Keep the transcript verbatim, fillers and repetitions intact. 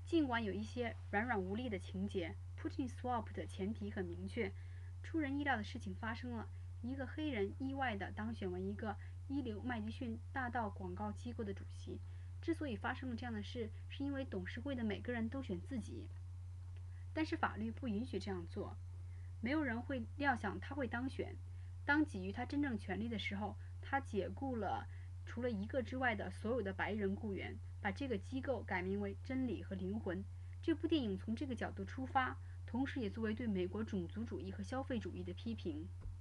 尽管有一些软软无力的情节 ，Putin Swap 的前提很明确。出人意料的事情发生了，一个黑人意外地当选为一个一流麦迪逊大道广告机构的主席。之所以发生了这样的事，是因为董事会的每个人都选自己。但是法律不允许这样做，没有人会料想他会当选。当给予他真正权力的时候，他解雇了除了一个之外的所有的白人雇员，把这个机构改名为真理和灵魂。这部电影从这个角度出发，同时也作为对美国种族主义和消费主义的批评。